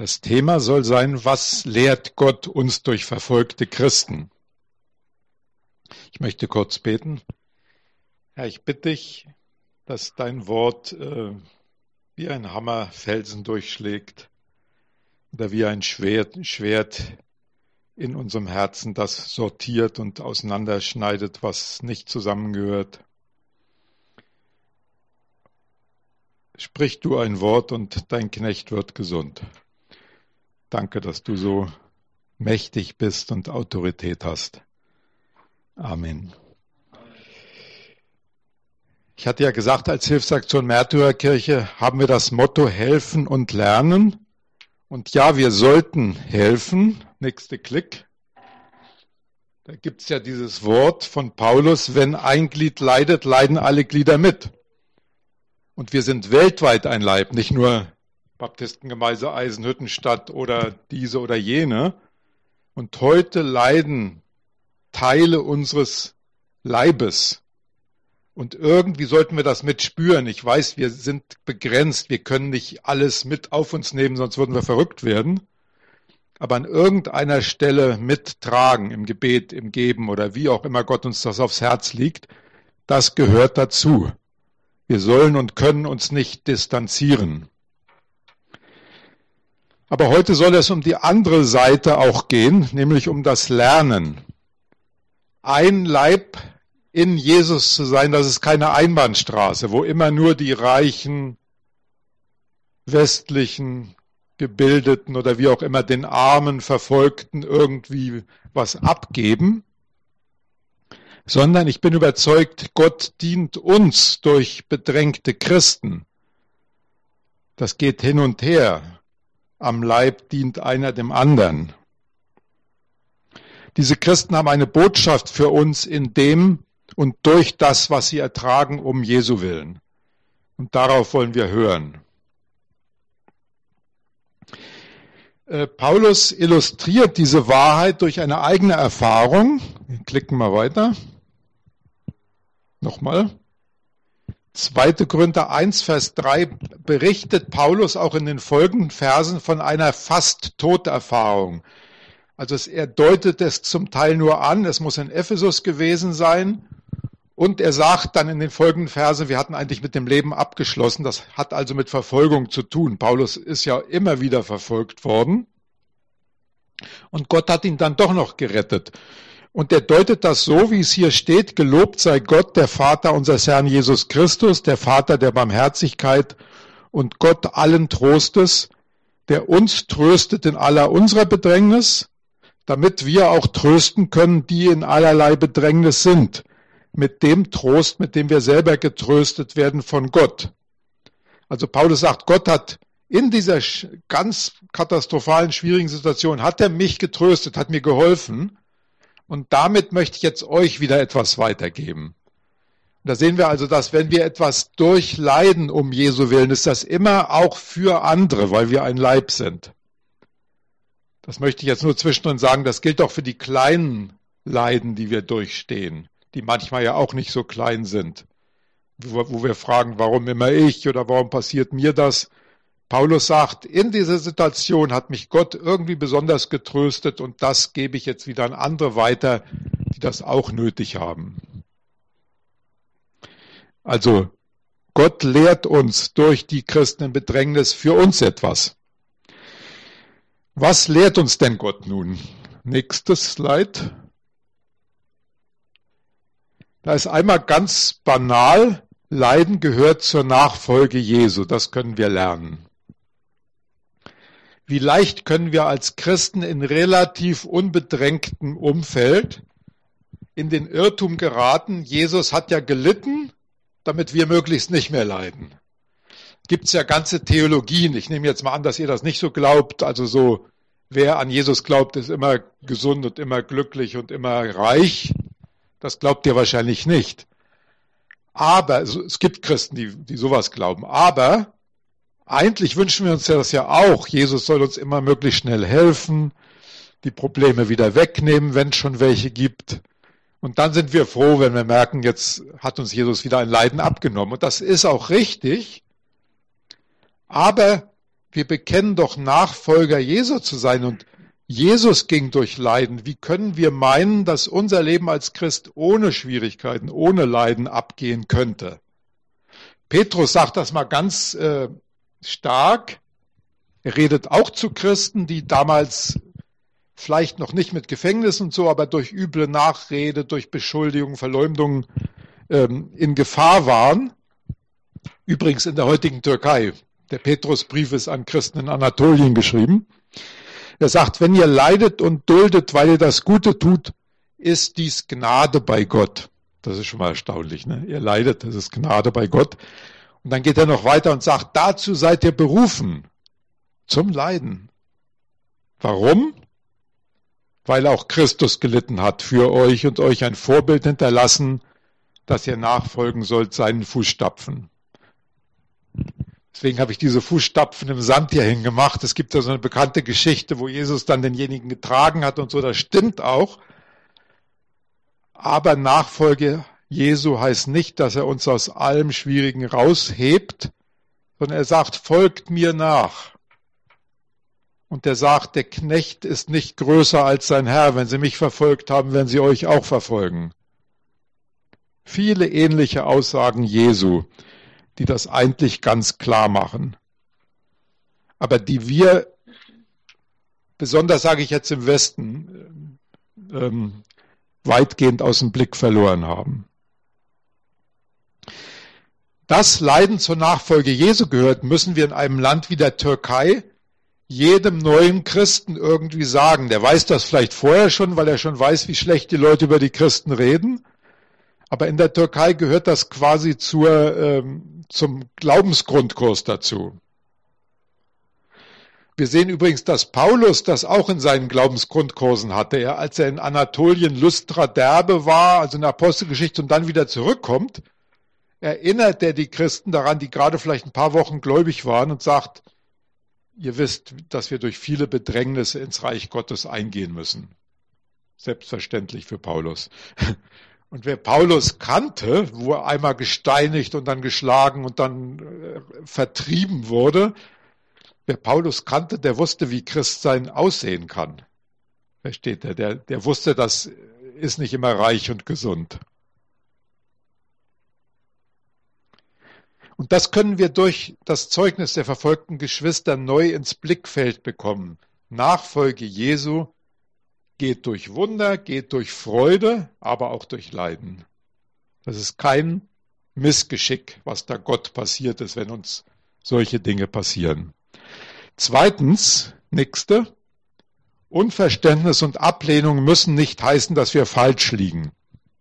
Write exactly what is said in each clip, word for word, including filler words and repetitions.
Das Thema soll sein, was lehrt Gott uns durch verfolgte Christen? Ich möchte kurz beten. Herr, ich bitte dich, dass dein Wort äh, wie ein Hammer Felsen durchschlägt oder wie ein Schwert, Schwert in unserem Herzen, das sortiert und auseinanderschneidet, was nicht zusammengehört. Sprich du ein Wort und dein Knecht wird gesund. Danke, dass du so mächtig bist und Autorität hast. Amen. Ich hatte ja gesagt, als Hilfsaktion Märtyrerkirche haben wir das Motto helfen und lernen. Und ja, wir sollten helfen. Nächste Klick. Da gibt es ja dieses Wort von Paulus, wenn ein Glied leidet, leiden alle Glieder mit. Und wir sind weltweit ein Leib, nicht nur Baptistengemeinde Eisenhüttenstadt oder diese oder jene. Und heute leiden Teile unseres Leibes. Und irgendwie sollten wir das mitspüren. Ich weiß, wir sind begrenzt, wir können nicht alles mit auf uns nehmen, sonst würden wir verrückt werden. Aber an irgendeiner Stelle mittragen, im Gebet, im Geben oder wie auch immer Gott uns das aufs Herz liegt, das gehört dazu. Wir sollen und können uns nicht distanzieren. Aber heute soll es um die andere Seite auch gehen, nämlich um das Lernen. Ein Leib in Jesus zu sein, das ist keine Einbahnstraße, wo immer nur die reichen, westlichen, gebildeten oder wie auch immer den armen Verfolgten irgendwie was abgeben, sondern ich bin überzeugt, Gott dient uns durch bedrängte Christen. Das geht hin und her. Am Leib dient einer dem anderen. Diese Christen haben eine Botschaft für uns in dem und durch das, was sie ertragen, um Jesu willen. Und darauf wollen wir hören. Äh, Paulus illustriert diese Wahrheit durch eine eigene Erfahrung. Wir klicken mal weiter. Nochmal. zweiter Korinther eins, Vers drei berichtet Paulus auch in den folgenden Versen von einer Fast-Toderfahrung. Also es, er deutet es zum Teil nur an, es muss in Ephesus gewesen sein. Und er sagt dann in den folgenden Versen, wir hatten eigentlich mit dem Leben abgeschlossen. Das hat also mit Verfolgung zu tun. Paulus ist ja immer wieder verfolgt worden. Und Gott hat ihn dann doch noch gerettet. Und er deutet das so, wie es hier steht, gelobt sei Gott, der Vater unseres Herrn Jesus Christus, der Vater der Barmherzigkeit und Gott allen Trostes, der uns tröstet in aller unserer Bedrängnis, damit wir auch trösten können, die in allerlei Bedrängnis sind, mit dem Trost, mit dem wir selber getröstet werden von Gott. Also Paulus sagt, Gott hat in dieser ganz katastrophalen, schwierigen Situation, hat er mich getröstet, hat mir geholfen. Und damit möchte ich jetzt euch wieder etwas weitergeben. Und da sehen wir also, dass wenn wir etwas durchleiden um Jesu Willen, ist das immer auch für andere, weil wir ein Leib sind. Das möchte ich jetzt nur zwischendrin sagen, das gilt auch für die kleinen Leiden, die wir durchstehen, die manchmal ja auch nicht so klein sind, wo, wo wir fragen, warum immer ich oder warum passiert mir das? Paulus sagt, in dieser Situation hat mich Gott irgendwie besonders getröstet und das gebe ich jetzt wieder an andere weiter, die das auch nötig haben. Also Gott lehrt uns durch die Christen in Bedrängnis für uns etwas. Was lehrt uns denn Gott nun? Nächstes Slide. Da ist einmal ganz banal, Leiden gehört zur Nachfolge Jesu, das können wir lernen. Wie leicht können wir als Christen in relativ unbedrängtem Umfeld in den Irrtum geraten, Jesus hat ja gelitten, damit wir möglichst nicht mehr leiden. Gibt es ja ganze Theologien, ich nehme jetzt mal an, dass ihr das nicht so glaubt, also so, wer an Jesus glaubt, ist immer gesund und immer glücklich und immer reich. Das glaubt ihr wahrscheinlich nicht. Aber, also es gibt Christen, die, die sowas glauben, aber eigentlich wünschen wir uns ja das ja auch. Jesus soll uns immer möglichst schnell helfen, die Probleme wieder wegnehmen, wenn es schon welche gibt. Und dann sind wir froh, wenn wir merken, jetzt hat uns Jesus wieder ein Leiden abgenommen. Und das ist auch richtig. Aber wir bekennen doch Nachfolger Jesu zu sein und Jesus ging durch Leiden. Wie können wir meinen, dass unser Leben als Christ ohne Schwierigkeiten, ohne Leiden abgehen könnte? Petrus sagt das mal ganz äh, stark. Er redet auch zu Christen, die damals vielleicht noch nicht mit Gefängnis und so, aber durch üble Nachrede, durch Beschuldigung, Verleumdung ähm, in Gefahr waren. Übrigens in der heutigen Türkei. Der Petrusbrief ist an Christen in Anatolien geschrieben. Er sagt, wenn ihr leidet und duldet, weil ihr das Gute tut, ist dies Gnade bei Gott. Das ist schon mal erstaunlich, ne? Ihr leidet, das ist Gnade bei Gott. Und dann geht er noch weiter und sagt, dazu seid ihr berufen, zum Leiden. Warum? Weil auch Christus gelitten hat für euch und euch ein Vorbild hinterlassen, dass ihr nachfolgen sollt seinen Fußstapfen. Deswegen habe ich diese Fußstapfen im Sand hier hingemacht. Es gibt ja so eine bekannte Geschichte, wo Jesus dann denjenigen getragen hat und so, das stimmt auch. Aber Nachfolge Jesu heißt nicht, dass er uns aus allem Schwierigen raushebt, sondern er sagt, folgt mir nach. Und er sagt, der Knecht ist nicht größer als sein Herr. Wenn sie mich verfolgt haben, werden sie euch auch verfolgen. Viele ähnliche Aussagen Jesu, die das eigentlich ganz klar machen. Aber die wir, besonders sage ich jetzt im Westen, ähm, weitgehend aus dem Blick verloren haben. Dass Leiden zur Nachfolge Jesu gehört, müssen wir in einem Land wie der Türkei jedem neuen Christen irgendwie sagen. Der weiß das vielleicht vorher schon, weil er schon weiß, wie schlecht die Leute über die Christen reden. Aber in der Türkei gehört das quasi zur, ähm, zum Glaubensgrundkurs dazu. Wir sehen übrigens, dass Paulus das auch in seinen Glaubensgrundkursen hatte. Er, als er in Anatolien Lystra Derbe war, also in der Apostelgeschichte, und dann wieder zurückkommt, erinnert er die Christen daran, die gerade vielleicht ein paar Wochen gläubig waren, und sagt, ihr wisst, dass wir durch viele Bedrängnisse ins Reich Gottes eingehen müssen. Selbstverständlich für Paulus. Und wer Paulus kannte, wo er einmal gesteinigt und dann geschlagen und dann äh, vertrieben wurde, wer Paulus kannte, der wusste, wie Christsein aussehen kann. Versteht er? Der, der wusste, das ist nicht immer reich und gesund. Und das können wir durch das Zeugnis der verfolgten Geschwister neu ins Blickfeld bekommen. Nachfolge Jesu geht durch Wunder, geht durch Freude, aber auch durch Leiden. Das ist kein Missgeschick, was da Gott passiert ist, wenn uns solche Dinge passieren. Zweitens, nächste, Unverständnis und Ablehnung müssen nicht heißen, dass wir falsch liegen.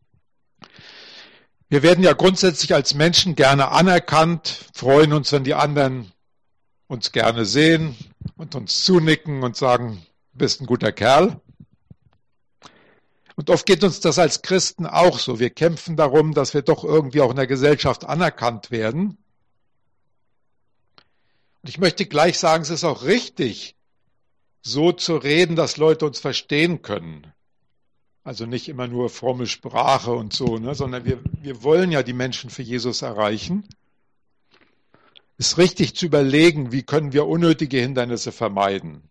Wir werden ja grundsätzlich als Menschen gerne anerkannt, freuen uns, wenn die anderen uns gerne sehen und uns zunicken und sagen, du bist ein guter Kerl. Und oft geht uns das als Christen auch so. Wir kämpfen darum, dass wir doch irgendwie auch in der Gesellschaft anerkannt werden. Und ich möchte gleich sagen, es ist auch richtig, so zu reden, dass Leute uns verstehen können. Also nicht immer nur fromme Sprache und so, ne, sondern wir, wir wollen ja die Menschen für Jesus erreichen. Es ist richtig zu überlegen, wie können wir unnötige Hindernisse vermeiden.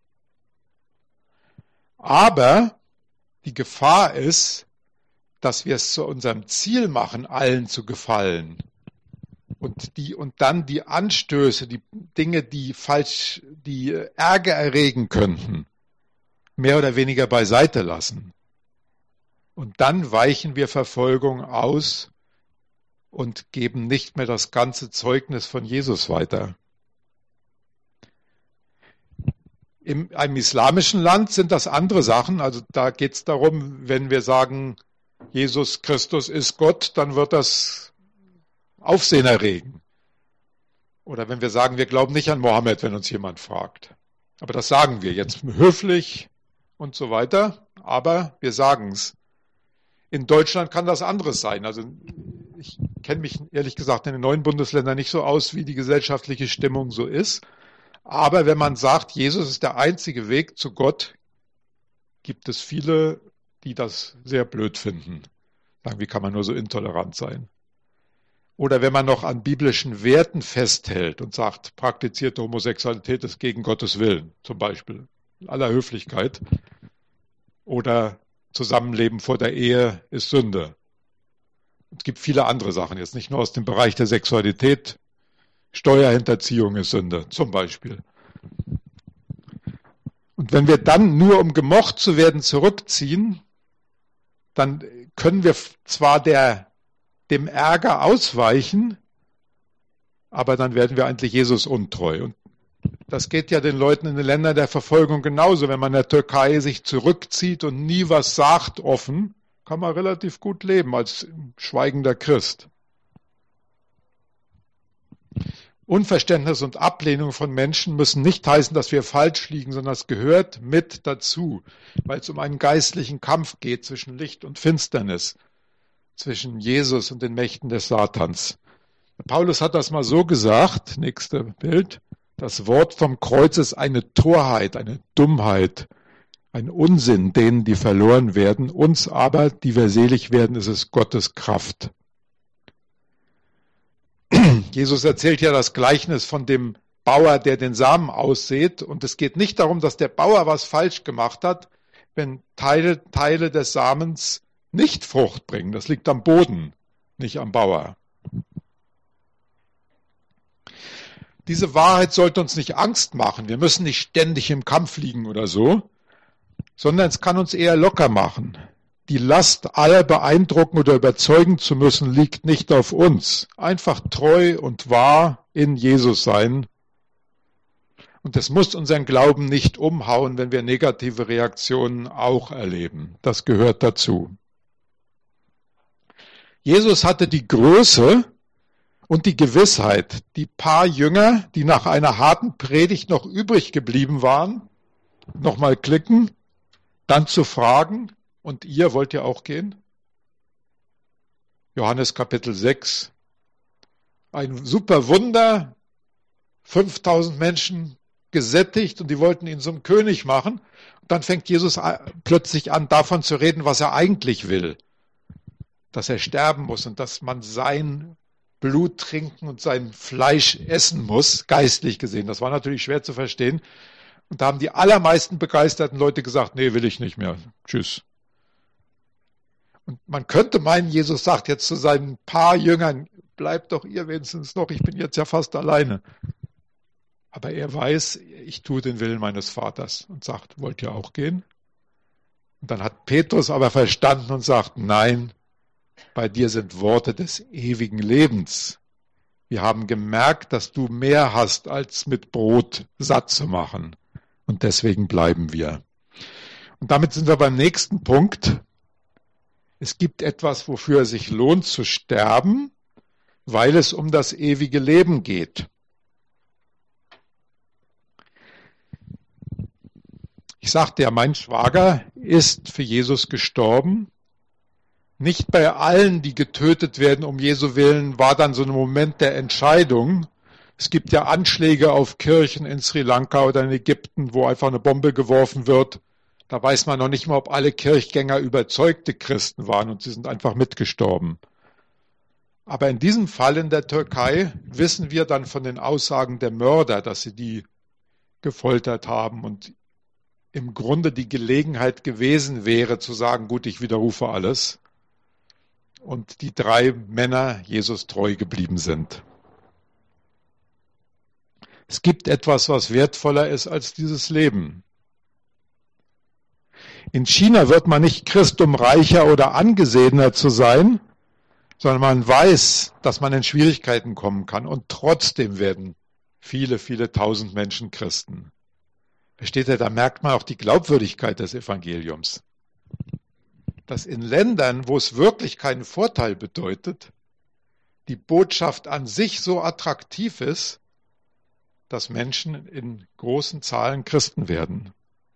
Aber die Gefahr ist, dass wir es zu unserem Ziel machen, allen zu gefallen. Und, die, und dann die Anstöße, die Dinge, die falsch, die Ärger erregen könnten, mehr oder weniger beiseite lassen. Und dann weichen wir Verfolgung aus und geben nicht mehr das ganze Zeugnis von Jesus weiter. In einem islamischen Land sind das andere Sachen. Also da geht es darum, wenn wir sagen, Jesus Christus ist Gott, dann wird das Aufsehen erregen. Oder wenn wir sagen, wir glauben nicht an Mohammed, wenn uns jemand fragt. Aber das sagen wir jetzt höflich und so weiter, aber wir sagen es. In Deutschland kann das anderes sein. Also ich kenne mich ehrlich gesagt in den neuen Bundesländern nicht so aus, wie die gesellschaftliche Stimmung so ist. Aber wenn man sagt, Jesus ist der einzige Weg zu Gott, gibt es viele, die das sehr blöd finden. Sagen, wie kann man nur so intolerant sein? Oder wenn man noch an biblischen Werten festhält und sagt, praktizierte Homosexualität ist gegen Gottes Willen, zum Beispiel, in aller Höflichkeit. Oder Zusammenleben vor der Ehe ist Sünde. Es gibt viele andere Sachen, jetzt nicht nur aus dem Bereich der Sexualität. Steuerhinterziehung ist Sünde, zum Beispiel. Und wenn wir dann nur, um gemocht zu werden, zurückziehen, dann können wir zwar der, dem Ärger ausweichen, aber dann werden wir eigentlich Jesus untreu. Und das geht ja den Leuten in den Ländern der Verfolgung genauso. Wenn man in der Türkei sich zurückzieht und nie was sagt offen, kann man relativ gut leben als schweigender Christ. Unverständnis und Ablehnung von Menschen müssen nicht heißen, dass wir falsch liegen, sondern es gehört mit dazu, weil es um einen geistlichen Kampf geht zwischen Licht und Finsternis, zwischen Jesus und den Mächten des Satans. Paulus hat das mal so gesagt, nächste Bild, das Wort vom Kreuz ist eine Torheit, eine Dummheit, ein Unsinn denen, die verloren werden, uns aber, die wir selig werden, ist es Gottes Kraft. Jesus erzählt ja das Gleichnis von dem Bauer, der den Samen aussät. Und es geht nicht darum, dass der Bauer was falsch gemacht hat, wenn Teile, Teile des Samens nicht Frucht bringen. Das liegt am Boden, nicht am Bauer. Diese Wahrheit sollte uns nicht Angst machen. Wir müssen nicht ständig im Kampf liegen oder so, sondern es kann uns eher locker machen. Die Last, alle beeindrucken oder überzeugen zu müssen, liegt nicht auf uns. Einfach treu und wahr in Jesus sein. Und es muss unseren Glauben nicht umhauen, wenn wir negative Reaktionen auch erleben. Das gehört dazu. Jesus hatte die Größe und die Gewissheit, die paar Jünger, die nach einer harten Predigt noch übrig geblieben waren, nochmal klicken, dann zu fragen, und ihr, wollt ihr auch gehen? Johannes Kapitel sechs. Ein super Wunder, fünftausend Menschen gesättigt und die wollten ihn zum König machen. Und dann fängt Jesus plötzlich an, davon zu reden, was er eigentlich will. Dass er sterben muss und dass man sein Blut trinken und sein Fleisch essen muss, geistlich gesehen. Das war natürlich schwer zu verstehen. Und da haben die allermeisten begeisterten Leute gesagt, nee, will ich nicht mehr. Tschüss. Und man könnte meinen, Jesus sagt jetzt zu seinen paar Jüngern, bleibt doch ihr wenigstens noch, ich bin jetzt ja fast alleine. Aber er weiß, ich tue den Willen meines Vaters und sagt, wollt ihr auch gehen? Und dann hat Petrus aber verstanden und sagt, nein, bei dir sind Worte des ewigen Lebens. Wir haben gemerkt, dass du mehr hast, als mit Brot satt zu machen. Und deswegen bleiben wir. Und damit sind wir beim nächsten Punkt. Es gibt etwas, wofür es sich lohnt zu sterben, weil es um das ewige Leben geht. Ich sagte ja, mein Schwager ist für Jesus gestorben. Nicht bei allen, die getötet werden um Jesu Willen, war dann so ein Moment der Entscheidung. Es gibt ja Anschläge auf Kirchen in Sri Lanka oder in Ägypten, wo einfach eine Bombe geworfen wird. Da weiß man noch nicht mal, ob alle Kirchgänger überzeugte Christen waren und sie sind einfach mitgestorben. Aber in diesem Fall in der Türkei wissen wir dann von den Aussagen der Mörder, dass sie die gefoltert haben und im Grunde die Gelegenheit gewesen wäre zu sagen, gut, ich widerrufe alles. Und die drei Männer Jesus treu geblieben sind. Es gibt etwas, was wertvoller ist als dieses Leben. In China wird man nicht Christ, um reicher oder angesehener zu sein, sondern man weiß, dass man in Schwierigkeiten kommen kann. Und trotzdem werden viele, viele tausend Menschen Christen. Versteht ihr, da merkt man auch die Glaubwürdigkeit des Evangeliums. Dass in Ländern, wo es wirklich keinen Vorteil bedeutet, die Botschaft an sich so attraktiv ist, dass Menschen in großen Zahlen Christen werden.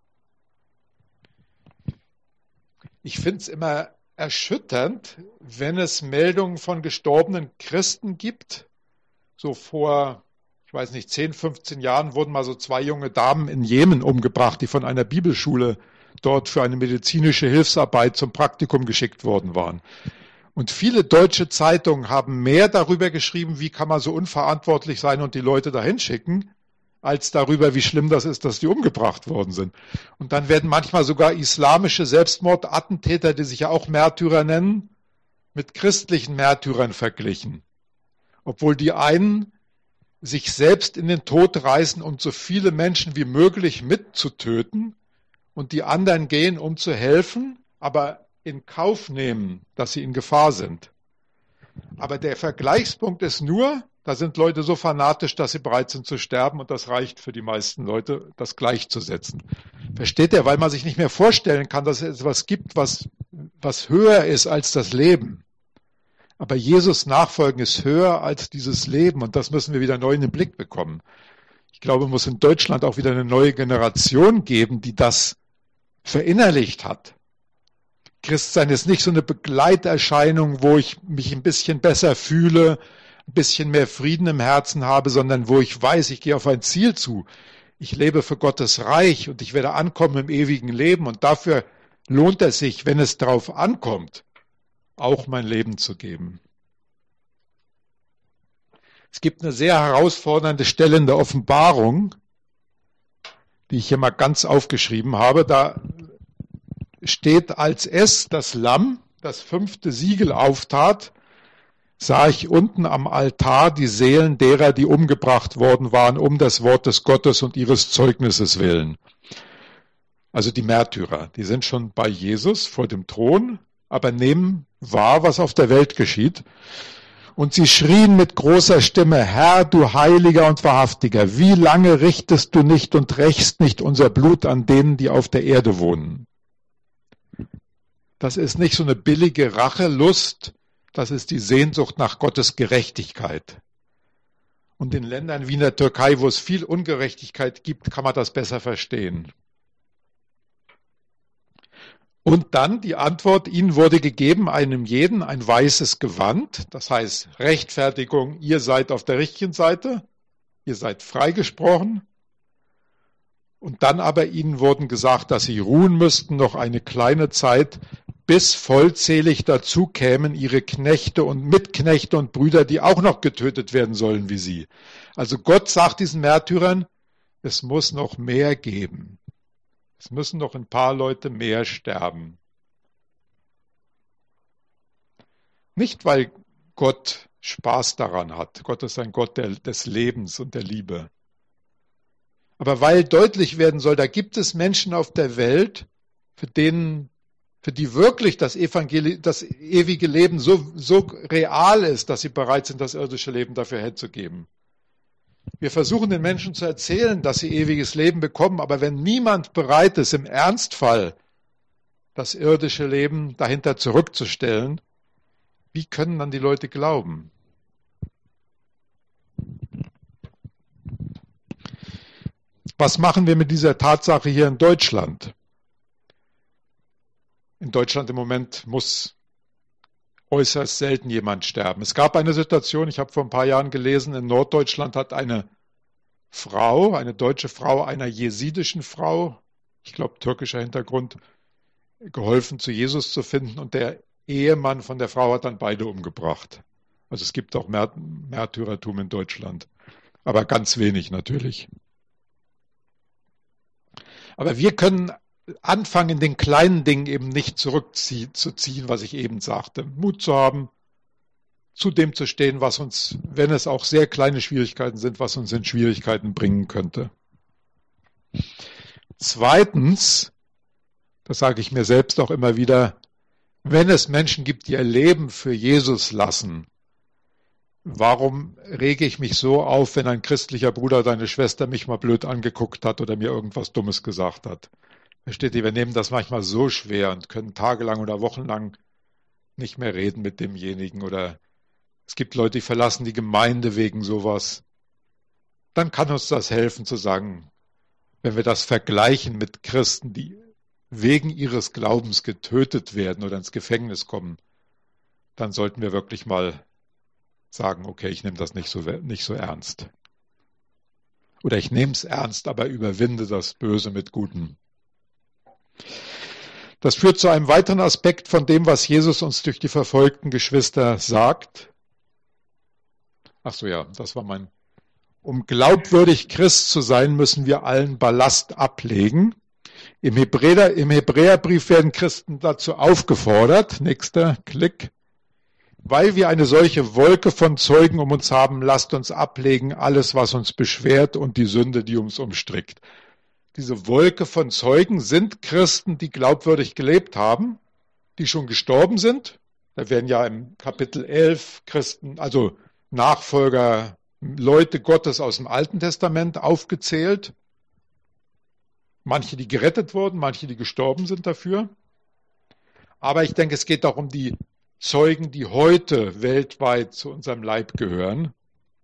Ich finde es immer erschütternd, wenn es Meldungen von gestorbenen Christen gibt. So vor, ich weiß nicht, zehn, fünfzehn Jahren wurden mal so zwei junge Damen in Jemen umgebracht, die von einer Bibelschule dort für eine medizinische Hilfsarbeit zum Praktikum geschickt worden waren. Und viele deutsche Zeitungen haben mehr darüber geschrieben, wie kann man so unverantwortlich sein und die Leute dahin schicken, als darüber, wie schlimm das ist, dass die umgebracht worden sind. Und dann werden manchmal sogar islamische Selbstmordattentäter, die sich ja auch Märtyrer nennen, mit christlichen Märtyrern verglichen. Obwohl die einen sich selbst in den Tod reißen, um so viele Menschen wie möglich mitzutöten, und die anderen gehen, um zu helfen, aber in Kauf nehmen, dass sie in Gefahr sind. Aber der Vergleichspunkt ist nur, da sind Leute so fanatisch, dass sie bereit sind zu sterben, und das reicht für die meisten Leute, das gleichzusetzen. Versteht ihr? Weil man sich nicht mehr vorstellen kann, dass es etwas gibt, was, was höher ist als das Leben. Aber Jesus nachfolgen ist höher als dieses Leben, und das müssen wir wieder neu in den Blick bekommen. Ich glaube, es muss in Deutschland auch wieder eine neue Generation geben, die das verinnerlicht hat. Christsein ist nicht so eine Begleiterscheinung, wo ich mich ein bisschen besser fühle, ein bisschen mehr Frieden im Herzen habe, sondern wo ich weiß, ich gehe auf ein Ziel zu. Ich lebe für Gottes Reich und ich werde ankommen im ewigen Leben, und dafür lohnt es sich, wenn es darauf ankommt, auch mein Leben zu geben. Es gibt eine sehr herausfordernde Stelle in der Offenbarung, die ich hier mal ganz aufgeschrieben habe. Da steht, als es, das Lamm, das fünfte Siegel auftat, sah ich unten am Altar die Seelen derer, die umgebracht worden waren, um des Wortes Gottes und ihres Zeugnisses willen. Also die Märtyrer, die sind schon bei Jesus vor dem Thron, aber nehmen wahr, was auf der Welt geschieht. Und sie schrien mit großer Stimme: Herr, du Heiliger und Wahrhaftiger, wie lange richtest du nicht und rächst nicht unser Blut an denen, die auf der Erde wohnen? Das ist nicht so eine billige Rachelust, das ist die Sehnsucht nach Gottes Gerechtigkeit. Und in Ländern wie in der Türkei, wo es viel Ungerechtigkeit gibt, kann man das besser verstehen. Und dann die Antwort: Ihnen wurde gegeben, einem jeden ein weißes Gewand, das heißt Rechtfertigung, ihr seid auf der richtigen Seite, ihr seid freigesprochen. Und dann aber ihnen wurden gesagt, dass sie ruhen müssten noch eine kleine Zeit, bis vollzählig dazu kämen ihre Knechte und Mitknechte und Brüder, die auch noch getötet werden sollen wie sie. Also Gott sagt diesen Märtyrern, es muss noch mehr geben. Es müssen noch ein paar Leute mehr sterben. Nicht, weil Gott Spaß daran hat. Gott ist ein Gott der, des Lebens und der Liebe. Aber weil deutlich werden soll, da gibt es Menschen auf der Welt, für denen, für die wirklich das Evangelium, das ewige Leben so, so real ist, dass sie bereit sind, das irdische Leben dafür herzugeben. Wir versuchen den Menschen zu erzählen, dass sie ewiges Leben bekommen, aber wenn niemand bereit ist, im Ernstfall das irdische Leben dahinter zurückzustellen, wie können dann die Leute glauben? Was machen wir mit dieser Tatsache hier in Deutschland? In Deutschland im Moment muss äußerst selten jemand sterben. Es gab eine Situation, ich habe vor ein paar Jahren gelesen, in Norddeutschland hat eine Frau, eine deutsche Frau, einer jesidischen Frau, ich glaube türkischer Hintergrund, geholfen, zu Jesus zu finden, und der Ehemann von der Frau hat dann beide umgebracht. Also es gibt auch Märt- Märtyrertum in Deutschland, aber ganz wenig natürlich. Aber wir können anfangen, in den kleinen Dingen eben nicht zurückzuziehen, was ich eben sagte. Mut zu haben, zu dem zu stehen, was uns, wenn es auch sehr kleine Schwierigkeiten sind, was uns in Schwierigkeiten bringen könnte. Zweitens, das sage ich mir selbst auch immer wieder, wenn es Menschen gibt, die ihr Leben für Jesus lassen, warum rege ich mich so auf, wenn ein christlicher Bruder oder eine Schwester mich mal blöd angeguckt hat oder mir irgendwas Dummes gesagt hat? Versteht ihr, wir nehmen das manchmal so schwer und können tagelang oder wochenlang nicht mehr reden mit demjenigen, oder es gibt Leute, die verlassen die Gemeinde wegen sowas. Dann kann uns das helfen zu sagen, wenn wir das vergleichen mit Christen, die wegen ihres Glaubens getötet werden oder ins Gefängnis kommen, dann sollten wir wirklich mal sagen, okay, ich nehme das nicht so, nicht so ernst. Oder ich nehme es ernst, aber überwinde das Böse mit Gutem. Das führt zu einem weiteren Aspekt von dem, was Jesus uns durch die verfolgten Geschwister sagt. Ach so, ja, das war mein... Um glaubwürdig Christ zu sein, müssen wir allen Ballast ablegen. Im, Hebräer, im Hebräerbrief werden Christen dazu aufgefordert, nächster Klick, weil wir eine solche Wolke von Zeugen um uns haben, lasst uns ablegen alles, was uns beschwert und die Sünde, die uns umstrickt. Diese Wolke von Zeugen sind Christen, die glaubwürdig gelebt haben, die schon gestorben sind. Da werden ja im Kapitel elf Christen, also Nachfolger, Leute Gottes aus dem Alten Testament aufgezählt. Manche, die gerettet wurden, manche, die gestorben sind dafür. Aber ich denke, es geht auch um die Zeugen, die heute weltweit zu unserem Leib gehören.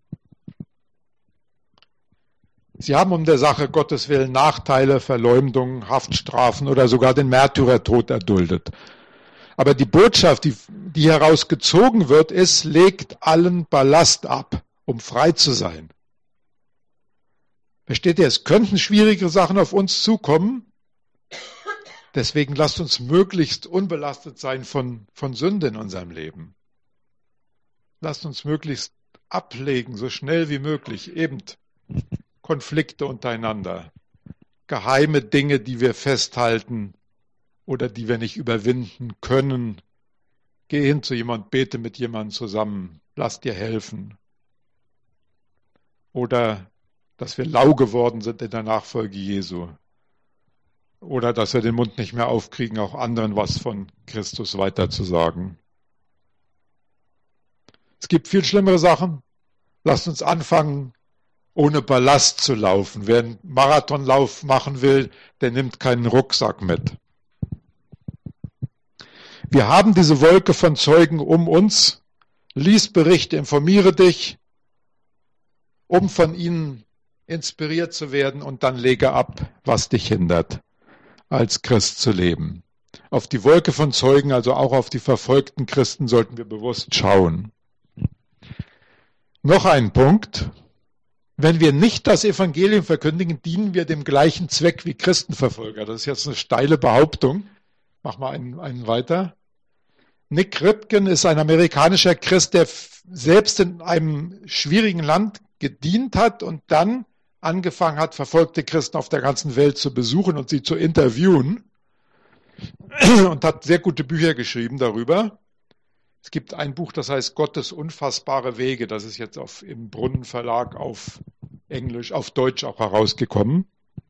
Sie haben um der Sache Gottes willen Nachteile, Verleumdungen, Haftstrafen oder sogar den Märtyrertod erduldet. Aber die Botschaft, die, die herausgezogen wird, ist, legt allen Ballast ab, um frei zu sein. Versteht ihr, es könnten schwierige Sachen auf uns zukommen. Deswegen lasst uns möglichst unbelastet sein von, von Sünde in unserem Leben. Lasst uns möglichst ablegen, so schnell wie möglich, eben Konflikte untereinander, geheime Dinge, die wir festhalten oder die wir nicht überwinden können. Geh hin zu jemand, bete mit jemandem zusammen, lass dir helfen. Oder dass wir lau geworden sind in der Nachfolge Jesu. Oder dass wir den Mund nicht mehr aufkriegen, auch anderen was von Christus weiterzusagen. Es gibt viel schlimmere Sachen. Lasst uns anfangen, ohne Ballast zu laufen. Wer einen Marathonlauf machen will, der nimmt keinen Rucksack mit. Wir haben diese Wolke von Zeugen um uns. Lies Berichte, informiere dich, um von ihnen inspiriert zu werden, und dann lege ab, was dich hindert, als Christ zu leben. Auf die Wolke von Zeugen, also auch auf die verfolgten Christen, sollten wir bewusst schauen. Noch ein Punkt. Wenn wir nicht das Evangelium verkündigen, dienen wir dem gleichen Zweck wie Christenverfolger. Das ist jetzt eine steile Behauptung. Mach mal einen, einen weiter. Nick Ripken ist ein amerikanischer Christ, der selbst in einem schwierigen Land gedient hat und dann angefangen hat, verfolgte Christen auf der ganzen Welt zu besuchen und sie zu interviewen, und hat sehr gute Bücher geschrieben darüber. Es gibt ein Buch, das heißt Gottes unfassbare Wege. Das ist jetzt auf, im Brunnen Verlag auf Englisch, auf Deutsch auch herausgekommen.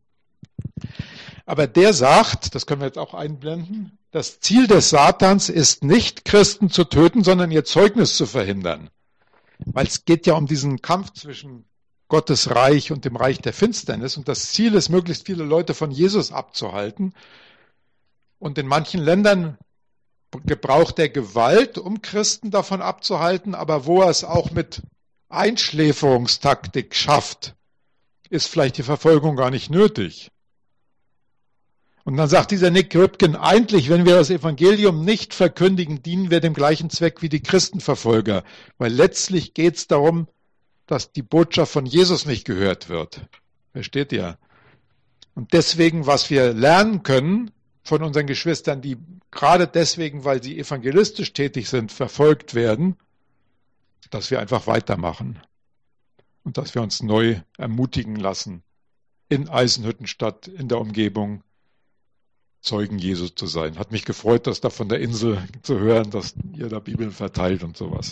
Aber der sagt, das können wir jetzt auch einblenden, das Ziel des Satans ist nicht, Christen zu töten, sondern ihr Zeugnis zu verhindern. Weil es geht ja um diesen Kampf zwischen Gottes Reich und dem Reich der Finsternis. Und das Ziel ist, möglichst viele Leute von Jesus abzuhalten. Und in manchen Ländern gebraucht er Gewalt, um Christen davon abzuhalten. Aber wo er es auch mit Einschläferungstaktik schafft, ist vielleicht die Verfolgung gar nicht nötig. Und dann sagt dieser Nick Ripken, eigentlich, wenn wir das Evangelium nicht verkündigen, dienen wir dem gleichen Zweck wie die Christenverfolger. Weil letztlich geht es darum, dass die Botschaft von Jesus nicht gehört wird. Versteht ihr? Und deswegen, was wir lernen können von unseren Geschwistern, die gerade deswegen, weil sie evangelistisch tätig sind, verfolgt werden, dass wir einfach weitermachen. Und dass wir uns neu ermutigen lassen, in Eisenhüttenstadt, in der Umgebung, Zeugen Jesu zu sein. Hat mich gefreut, das da von der Insel zu hören, dass ihr da Bibeln verteilt und sowas.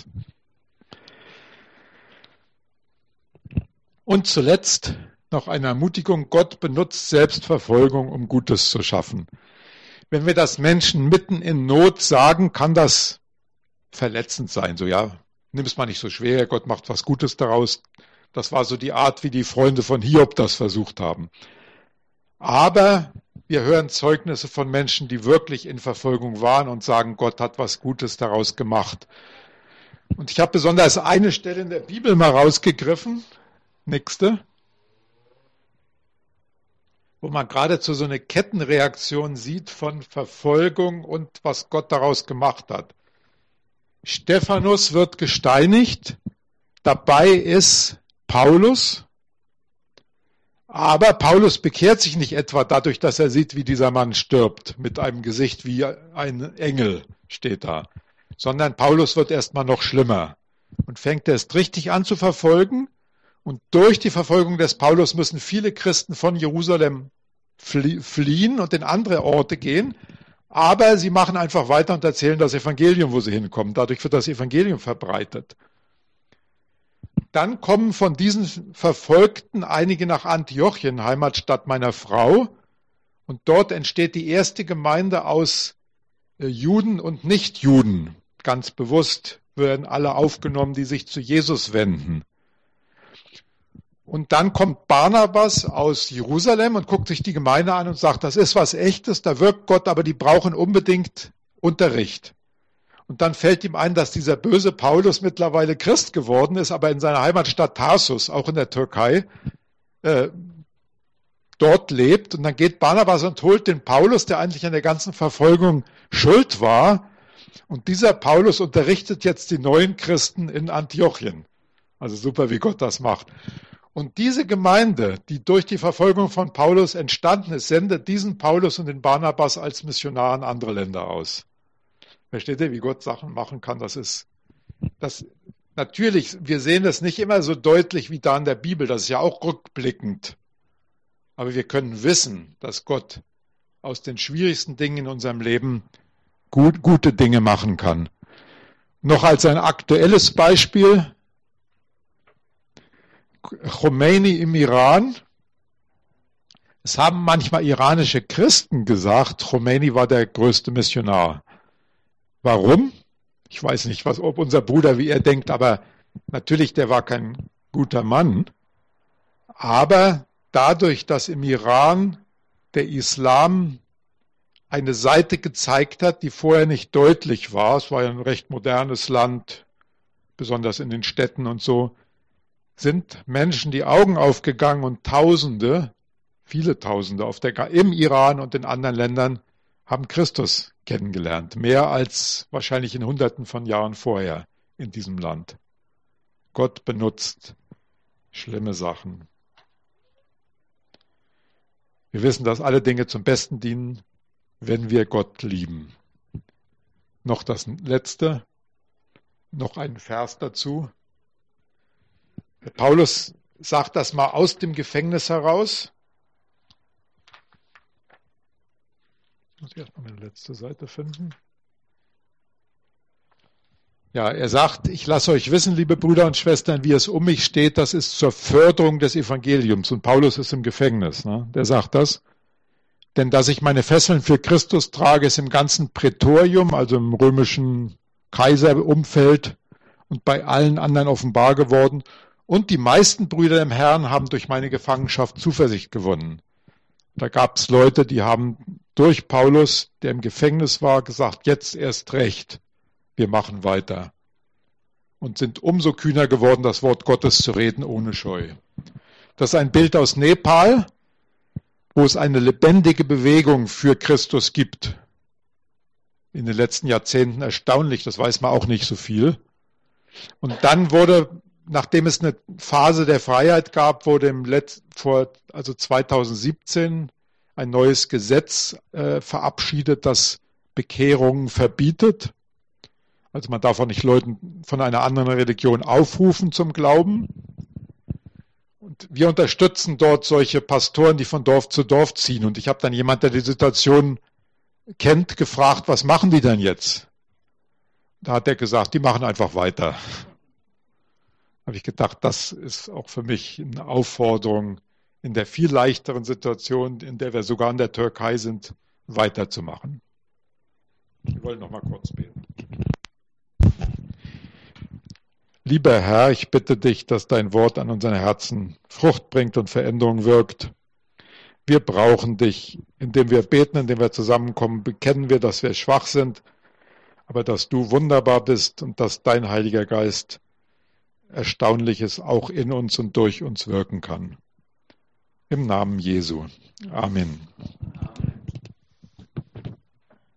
Und zuletzt noch eine Ermutigung: Gott benutzt Selbstverfolgung, um Gutes zu schaffen. Wenn wir das Menschen mitten in Not sagen, kann das verletzend sein. So, ja, nimm es mal nicht so schwer, Gott macht was Gutes daraus. Das war so die Art, wie die Freunde von Hiob das versucht haben. Aber wir hören Zeugnisse von Menschen, die wirklich in Verfolgung waren und sagen, Gott hat was Gutes daraus gemacht. Und ich habe besonders eine Stelle in der Bibel mal rausgegriffen, nächste, wo man geradezu so eine Kettenreaktion sieht von Verfolgung und was Gott daraus gemacht hat. Stephanus wird gesteinigt, dabei ist Paulus. Aber Paulus bekehrt sich nicht etwa dadurch, dass er sieht, wie dieser Mann stirbt, mit einem Gesicht wie ein Engel steht da, sondern Paulus wird erstmal noch schlimmer und fängt erst richtig an zu verfolgen. Und durch die Verfolgung des Paulus müssen viele Christen von Jerusalem fliehen und in andere Orte gehen. Aber sie machen einfach weiter und erzählen das Evangelium, wo sie hinkommen. Dadurch wird das Evangelium verbreitet. Dann kommen von diesen Verfolgten einige nach Antiochien, Heimatstadt meiner Frau. Und dort entsteht die erste Gemeinde aus Juden und Nichtjuden. Ganz bewusst werden alle aufgenommen, die sich zu Jesus wenden. Und dann kommt Barnabas aus Jerusalem und guckt sich die Gemeinde an und sagt, das ist was Echtes, da wirkt Gott, aber die brauchen unbedingt Unterricht. Und dann fällt ihm ein, dass dieser böse Paulus mittlerweile Christ geworden ist, aber in seiner Heimatstadt Tarsus, auch in der Türkei, äh, dort lebt. Und dann geht Barnabas und holt den Paulus, der eigentlich an der ganzen Verfolgung schuld war. Und dieser Paulus unterrichtet jetzt die neuen Christen in Antiochien. Also super, wie Gott das macht. Und diese Gemeinde, die durch die Verfolgung von Paulus entstanden ist, sendet diesen Paulus und den Barnabas als Missionar an andere Länder aus. Versteht ihr, wie Gott Sachen machen kann? Das ist, das, natürlich, wir sehen das nicht immer so deutlich wie da in der Bibel, das ist ja auch rückblickend. Aber wir können wissen, dass Gott aus den schwierigsten Dingen in unserem Leben gut, gute Dinge machen kann. Noch als ein aktuelles Beispiel, Khomeini im Iran. Es haben manchmal iranische Christen gesagt, Khomeini war der größte Missionar. Warum? Ich weiß nicht, was, ob unser Bruder, wie er denkt, aber natürlich, der war kein guter Mann. Aber dadurch, dass im Iran der Islam eine Seite gezeigt hat, die vorher nicht deutlich war, es war ja ein recht modernes Land, besonders in den Städten und so, sind Menschen die Augen aufgegangen und Tausende, viele Tausende auf der, im Iran und in anderen Ländern haben Christus kennengelernt. Mehr als wahrscheinlich in Hunderten von Jahren vorher in diesem Land. Gott benutzt schlimme Sachen. Wir wissen, dass alle Dinge zum Besten dienen, wenn wir Gott lieben. Noch das Letzte, noch ein Vers dazu. Paulus sagt das mal aus dem Gefängnis heraus. Ich muss erst mal meine letzte Seite finden. Ja, er sagt, ich lasse euch wissen, liebe Brüder und Schwestern, wie es um mich steht, das ist zur Förderung des Evangeliums. Und Paulus ist im Gefängnis, ne? Der sagt das. Denn dass ich meine Fesseln für Christus trage, ist im ganzen Prätorium, also im römischen Kaiserumfeld und bei allen anderen offenbar geworden. Und die meisten Brüder im Herrn haben durch meine Gefangenschaft Zuversicht gewonnen. Da gab es Leute, die haben durch Paulus, der im Gefängnis war, gesagt, jetzt erst recht, wir machen weiter. Und sind umso kühner geworden, das Wort Gottes zu reden ohne Scheu. Das ist ein Bild aus Nepal, wo es eine lebendige Bewegung für Christus gibt. In den letzten Jahrzehnten erstaunlich, das weiß man auch nicht so viel. Und dann wurde, nachdem es eine Phase der Freiheit gab, wurde im Letz-, vor, also zweitausendsiebzehn ein neues Gesetz äh, verabschiedet, das Bekehrungen verbietet. Also man darf auch nicht Leuten von einer anderen Religion aufrufen zum Glauben. Und wir unterstützen dort solche Pastoren, die von Dorf zu Dorf ziehen. Und ich habe dann jemand, der die Situation kennt, gefragt, was machen die denn jetzt? Da hat er gesagt, die machen einfach weiter. Habe ich gedacht, das ist auch für mich eine Aufforderung, in der viel leichteren Situation, in der wir sogar in der Türkei sind, weiterzumachen. Wir wollen noch mal kurz beten. Lieber Herr, ich bitte dich, dass dein Wort an unseren Herzen Frucht bringt und Veränderung wirkt. Wir brauchen dich. Indem wir beten, indem wir zusammenkommen, bekennen wir, dass wir schwach sind, aber dass du wunderbar bist und dass dein Heiliger Geist Erstaunliches auch in uns und durch uns wirken kann. Im Namen Jesu. Amen.